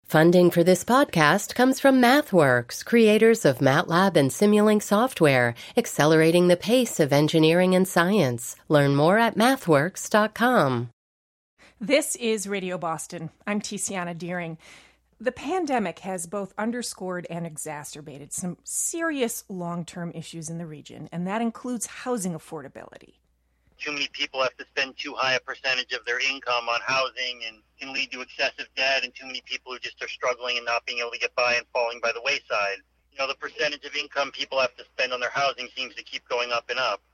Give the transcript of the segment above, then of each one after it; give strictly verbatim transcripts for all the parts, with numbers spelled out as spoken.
Funding for this podcast comes from MathWorks, creators of MATLAB and Simulink software, accelerating the pace of engineering and science. Learn more at mathworks dot com. This is Radio Boston. I'm Tiziana Deering. The pandemic has both underscored and exacerbated some serious long-term issues in the region, and that includes housing affordability. Too many people have to spend too high a percentage of their income on housing and can lead to excessive debt, and too many people who just are struggling and not being able to get by and falling by the wayside. You know, the percentage of income people have to spend on their housing seems to keep going up and up.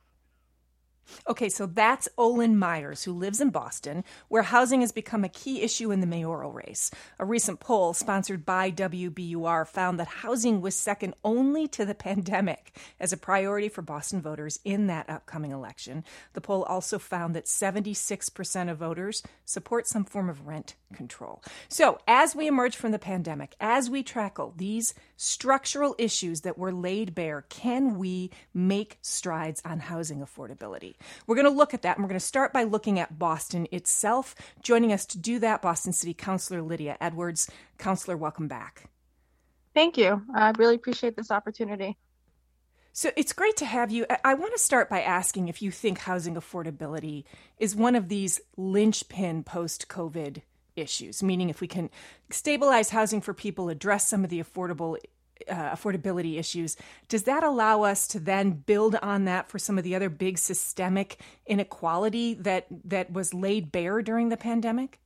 Okay, so that's Olin Myers, who lives in Boston, where housing has become a key issue in the mayoral race. A recent poll sponsored by W B U R found that housing was second only to the pandemic as a priority for Boston voters in that upcoming election. The poll also found that seventy-six percent of voters support some form of rent control. So as we emerge from the pandemic, as we tackle these structural issues that were laid bare, can we make strides on housing affordability? We're going to look at that, and we're going to start by looking at Boston itself. Joining us to do that, Boston City Councilor Lydia Edwards. Councilor, welcome back. Thank you. I really appreciate this opportunity. So it's great to have you. I want to start by asking if you think housing affordability is one of these linchpin post-COVID issues, meaning if we can stabilize housing for people, address some of the affordable uh, affordability issues, does that allow us to then build on that for some of the other big systemic inequality that that was laid bare during the pandemic?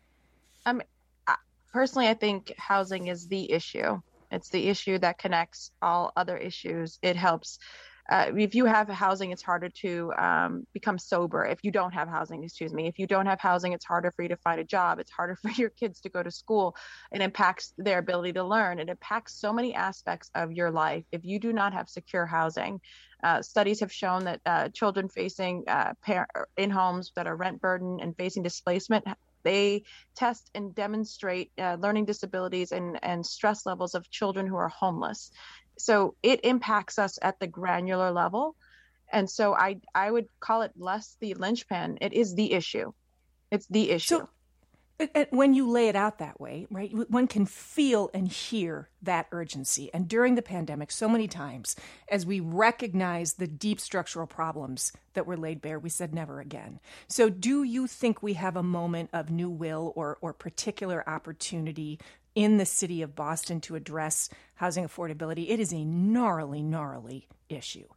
Um, personally, I think housing is the issue. It's the issue that connects all other issues. It helps. Uh, if you have housing, it's harder to um, become sober. If you don't have housing, excuse me, if you don't have housing, it's harder for you to find a job. It's harder for your kids to go to school. It impacts their ability to learn. It impacts so many aspects of your life. If you do not have secure housing, uh, studies have shown that uh, children facing uh, par- in homes that are rent burdened and facing displacement, they test and demonstrate uh, learning disabilities and, and stress levels of children who are homeless. So it impacts us at the granular level. And so I I would call it less the linchpin. It is the issue. It's the issue. So when you lay it out that way, right, one can feel and hear that urgency. And during the pandemic, so many times, as we recognize the deep structural problems that were laid bare, we said never again. So do you think we have a moment of new will or, or particular opportunity in the city of Boston to address housing affordability? It is a gnarly, gnarly issue.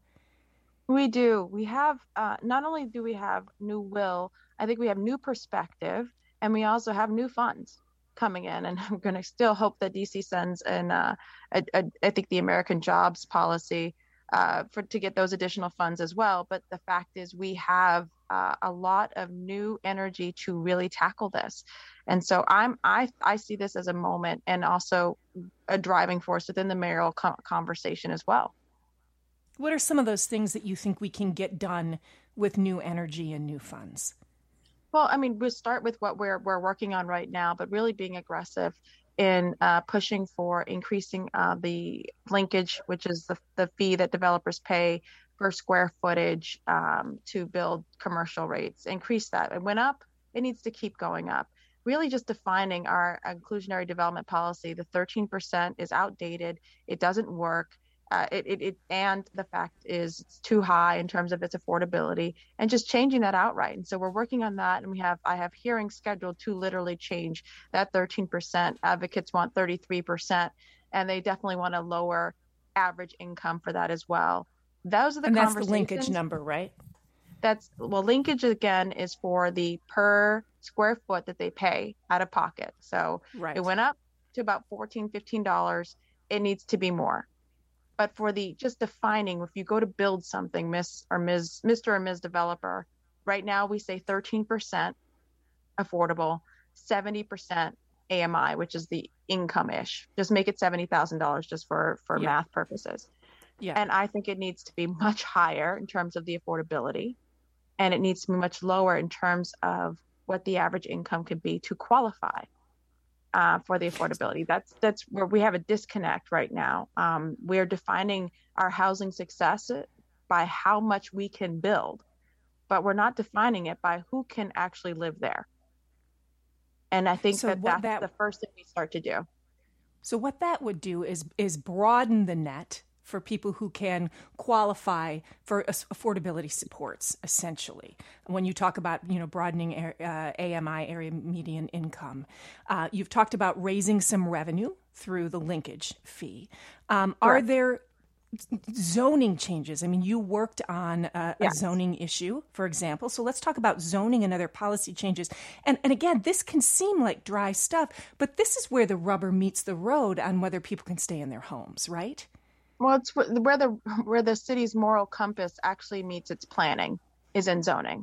We do. We have, uh, not only do we have new will, I think we have new perspective, and we also have new funds coming in. And I'm going to still hope that D C sends in, uh, a, a, I think, the American Jobs Policy uh, for to get those additional funds as well. But the fact is we have uh, a lot of new energy to really tackle this. And so I'm I I see this as a moment and also a driving force within the mayoral co- conversation as well. What are some of those things that you think we can get done with new energy and new funds? Well, I mean, we'll start with what we're we're working on right now, but really being aggressive in uh, pushing for increasing uh, the linkage, which is the the fee that developers pay per square footage um, to build commercial rates. Increase that. It went up. It needs to keep going up. Really just defining our inclusionary development policy. The thirteen percent is outdated. It doesn't work. Uh, it, it, it, and the fact is it's too high in terms of its affordability, and just changing that outright. And so we're working on that. And we have, I have hearings scheduled to literally change that thirteen percent. Advocates want thirty-three percent, and they definitely want to lower average income for that as well. Those are the and that's conversations. The linkage number, right? That's, well, linkage again is for the per square foot that they pay out of pocket. So right. It went up to about fourteen dollars, fifteen dollars. It needs to be more. But for the just defining, if you go to build something, Miss or Miz Mister or Miz Developer, right now we say thirteen percent affordable, seventy percent A M I, which is the income-ish. Just make it seventy thousand dollars just for, for yeah. math purposes. Yeah. And I think it needs to be much higher in terms of the affordability. And it needs to be much lower in terms of what the average income could be to qualify uh, for the affordability. That's that's where we have a disconnect right now. Um, we're defining our housing success by how much we can build, but we're not defining it by who can actually live there. And I think so that that's that, the first thing we start to do. So what that would do is is broaden the net for people who can qualify for affordability supports, essentially. When you talk about, you know, broadening uh, A M I, area median income, uh, you've talked about raising some revenue through the linkage fee. Um, are there zoning changes? I mean, you worked on a, yes. a zoning issue, for example. So let's talk about zoning and other policy changes. And and again, this can seem like dry stuff, but this is where the rubber meets the road on whether people can stay in their homes, right? Well, it's where the where the city's moral compass actually meets its planning is in zoning.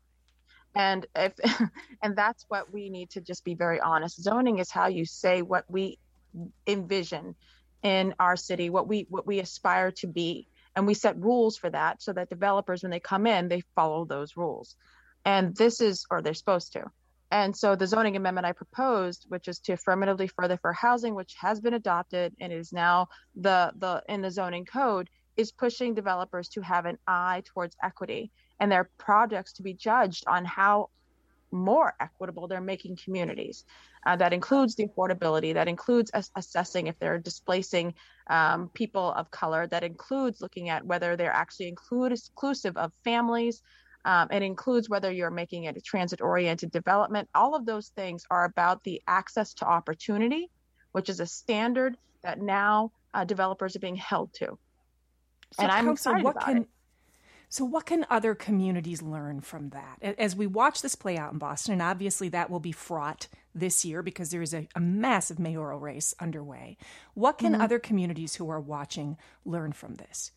And if and that's what we need to just be very honest. Zoning is how you say what we envision in our city, what we what we aspire to be. And we set rules for that so that developers, when they come in, they follow those rules. And this is, or they're supposed to. And so the zoning amendment I proposed, which is to affirmatively further for housing, which has been adopted and is now the the in the zoning code, is pushing developers to have an eye towards equity and their projects to be judged on how more equitable they're making communities. Uh, that includes the affordability, that includes ass- assessing if they're displacing um, people of color, that includes looking at whether they're actually include, inclusive of families. Um, it includes whether you're making it a transit-oriented development. All of those things are about the access to opportunity, which is a standard that now uh, developers are being held to. So and I'm Council, excited what about can, it. So what can other communities learn from that? As we watch this play out in Boston, and obviously that will be fraught this year because there is a, a massive mayoral race underway. What can mm-hmm. other communities who are watching learn from this?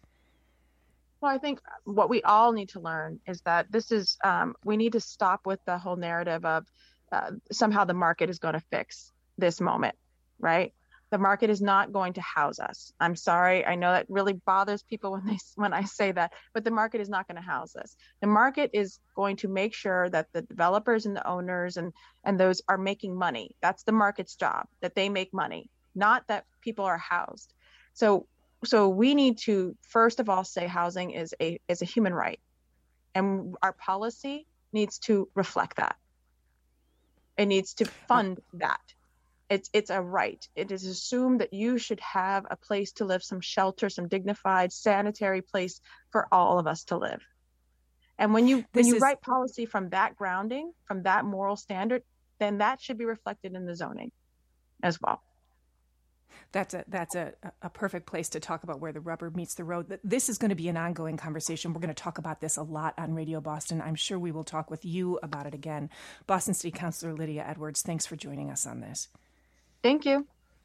Well, I think what we all need to learn is that this is, um, we need to stop with the whole narrative of uh, somehow the market is going to fix this moment, right? The market is not going to house us. I'm sorry. I know that really bothers people when they when I say that, but the market is not going to house us. The market is going to make sure that the developers and the owners and, and those are making money. That's the market's job, that they make money, not that people are housed. So So we need to, first of all, say housing is a is a human right. And our policy needs to reflect that. It needs to fund that. It's it's a right. It is assumed that you should have a place to live, some shelter, some dignified, sanitary place for all of us to live. And when you when This you is- write policy from that grounding, from that moral standard, then that should be reflected in the zoning as well. That's a that's a, a perfect place to talk about where the rubber meets the road. This is going to be an ongoing conversation. We're going to talk about this a lot on Radio Boston. I'm sure we will talk with you about it again. Boston City Councilor Lydia Edwards, thanks for joining us on this. Thank you.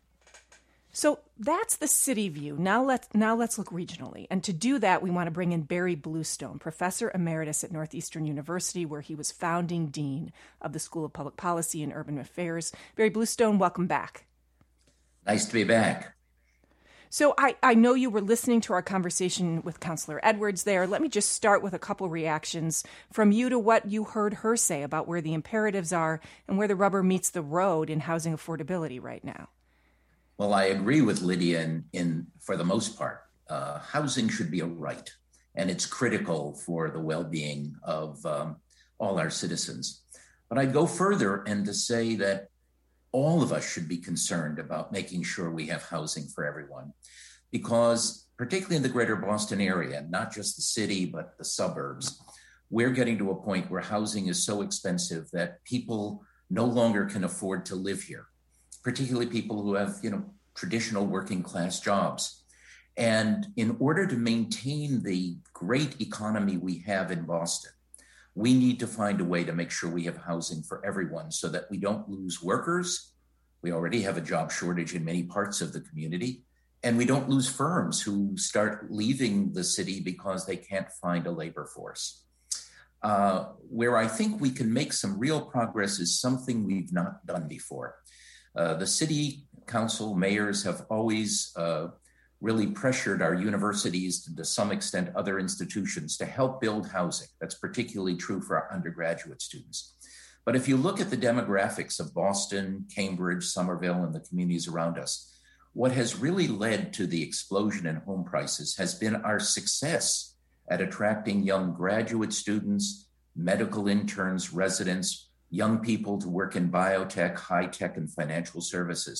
So that's the city view. Now let's now let's look regionally. And to do that, we want to bring in Barry Bluestone, Professor Emeritus at Northeastern University, where he was founding dean of the School of Public Policy and Urban Affairs. Barry Bluestone, welcome back. Nice to be back. So I, I know you were listening to our conversation with Councilor Edwards there. Let me just start with a couple reactions from you to what you heard her say about where the imperatives are and where the rubber meets the road in housing affordability right now. Well, I agree with Lydia in, in for the most part. Uh, housing should be a right, and it's critical for the well-being of um, all our citizens. But I'd go further and to say that all of us should be concerned about making sure we have housing for everyone, because particularly in the greater Boston area, not just the city, but the suburbs, we're getting to a point where housing is so expensive that people no longer can afford to live here, particularly people who have, you know, traditional working class jobs. And in order to maintain the great economy we have in Boston, we need to find a way to make sure we have housing for everyone so that we don't lose workers. We already have a job shortage in many parts of the community, and we don't lose firms who start leaving the city because they can't find a labor force. Uh, where I think we can make some real progress is something we've not done before. Uh, the city council, mayors have always uh, really pressured our universities and to some extent other institutions to help build housing. That's particularly true for our undergraduate students. But if you look at the demographics of Boston, Cambridge, Somerville, and the communities around us, what has really led to the explosion in home prices has been our success at attracting young graduate students, medical interns, residents, young people to work in biotech, high tech, and financial services.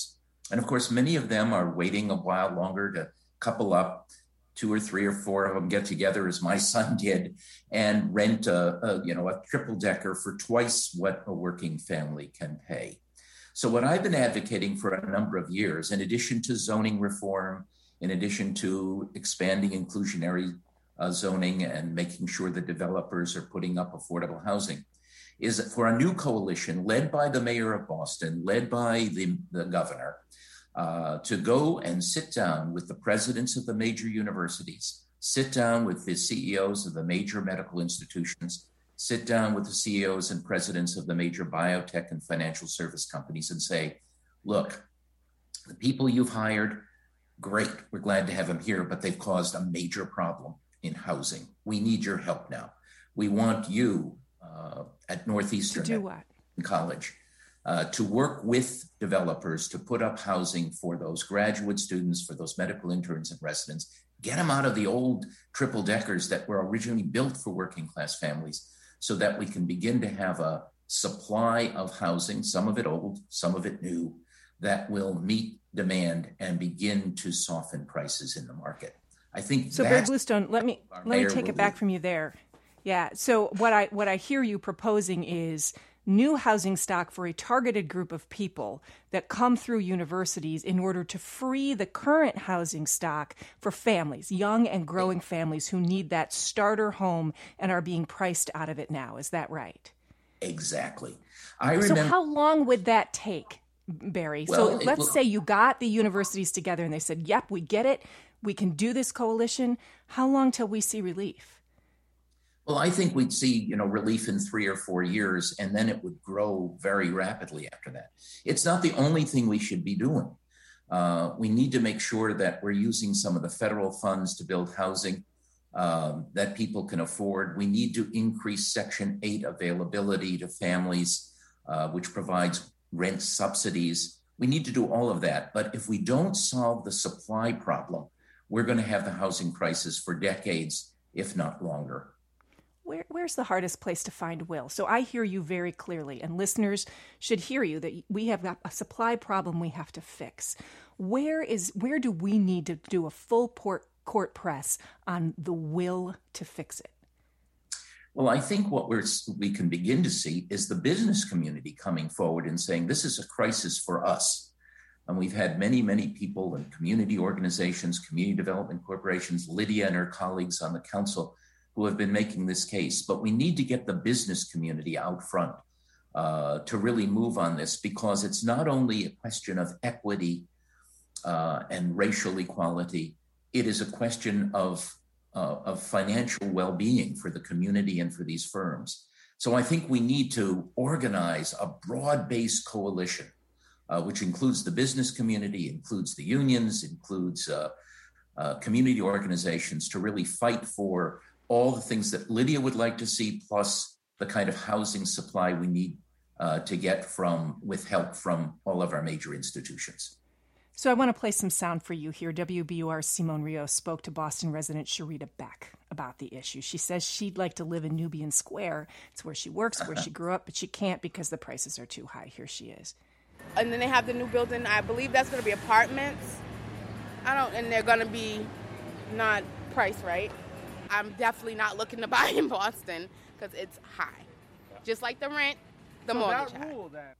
And of course, many of them are waiting a while longer to couple up. Two or three or four of them get together, as my son did, and rent a, a you know a triple decker for twice what a working family can pay. So what I've been advocating for a number of years, in addition to zoning reform, in addition to expanding inclusionary uh, zoning and making sure that developers are putting up affordable housing, is for a new coalition led by the mayor of Boston, led by the, the governor, Uh, to go and sit down with the presidents of the major universities, sit down with the C E Os of the major medical institutions, sit down with the C E Os and presidents of the major biotech and financial service companies and say, look, the people you've hired, great, we're glad to have them here, but they've caused a major problem in housing. We need your help now. We want you uh, at Northeastern to do what? College Uh, to work with developers to put up housing for those graduate students, for those medical interns and residents, get them out of the old triple deckers that were originally built for working class families, so that we can begin to have a supply of housing, some of it old, some of it new, that will meet demand and begin to soften prices in the market. I think so. Barry Bluestone, let me let me take it back from you there. Yeah. So what I what I hear you proposing is new housing stock for a targeted group of people that come through universities in order to free the current housing stock for families, young and growing families who need that starter home and are being priced out of it now. Is that right? Exactly. I remember. So how long would that take, Barry? Well, so let's it, say you got the universities together and they said, yep, we get it. We can do this coalition. How long till we see relief? Well, I think we'd see, you know, relief in three or four years, and then it would grow very rapidly after that. It's not the only thing we should be doing. Uh, we need to make sure that we're using some of the federal funds to build housing um, that people can afford. We need to increase Section eight availability to families, uh, which provides rent subsidies. We need to do all of that. But if we don't solve the supply problem, we're going to have the housing crisis for decades, if not longer. Where, where's the hardest place to find will? So I hear you very clearly, and listeners should hear you, that we have got a supply problem we have to fix. Where is where do we need to do a full port, court press on the will to fix it? Well, I think what we're, we can begin to see is the business community coming forward and saying, this is a crisis for us. And we've had many, many people and community organizations, community development corporations, Lydia and her colleagues on the council, who have been making this case. But we need to get the business community out front uh, to really move on this, because it's not only a question of equity uh, and racial equality, it is a question of, uh, of financial well-being for the community and for these firms. So I think we need to organize a broad-based coalition, uh, which includes the business community, includes the unions, includes uh, uh, community organizations, to really fight for all the things that Lydia would like to see, plus the kind of housing supply we need uh, to get from, with help from all of our major institutions. So I want to play some sound for you here. W B U R's Simone Rios spoke to Boston resident Sharita Beck about the issue. She says she'd like to live in Nubian Square. It's where she works, where she grew up, but she can't because the prices are too high. Here she is. And then they have the new building. I believe that's going to be apartments. I don't, and they're going to be not priced right. I'm definitely not looking to buy in Boston because it's high. Just like the rent, the so mortgage that rule, then.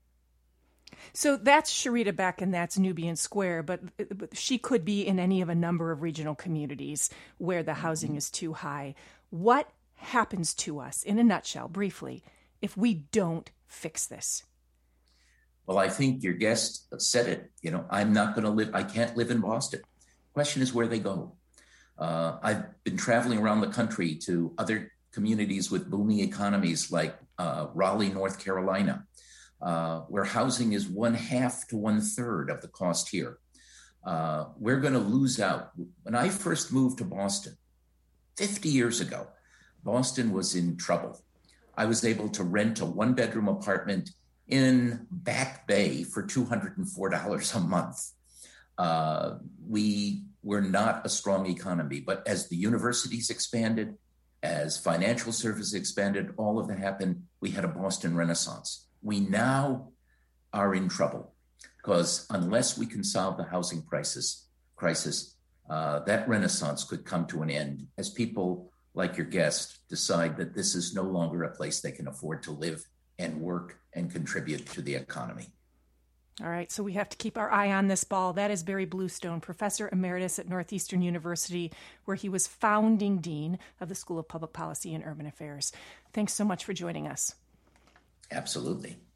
So that's Sharita Beck, and that's Nubian Square, but, but she could be in any of a number of regional communities where the housing is too high. What happens to us, in a nutshell, briefly, if we don't fix this? Well, I think your guest said it. You know, I'm not going to live, I can't live in Boston. Question is where they go. Uh, I've been traveling around the country to other communities with booming economies like uh, Raleigh, North Carolina, uh, where housing is one half to one third of the cost here. Uh, we're going to lose out. When I first moved to Boston fifty years ago, Boston was in trouble. I was able to rent a one bedroom apartment in Back Bay for two hundred four dollars a month. Uh, we were not a strong economy, but as the universities expanded, as financial services expanded, all of that happened. We had a Boston Renaissance. We now are in trouble. because unless we can solve the housing crisis, crisis, uh, that renaissance could come to an end as people like your guest decide that this is no longer a place they can afford to live and work and contribute to the economy. All right, so we have to keep our eye on this ball. That is Barry Bluestone, Professor Emeritus at Northeastern University, where he was founding dean of the School of Public Policy and Urban Affairs. Thanks so much for joining us. Absolutely.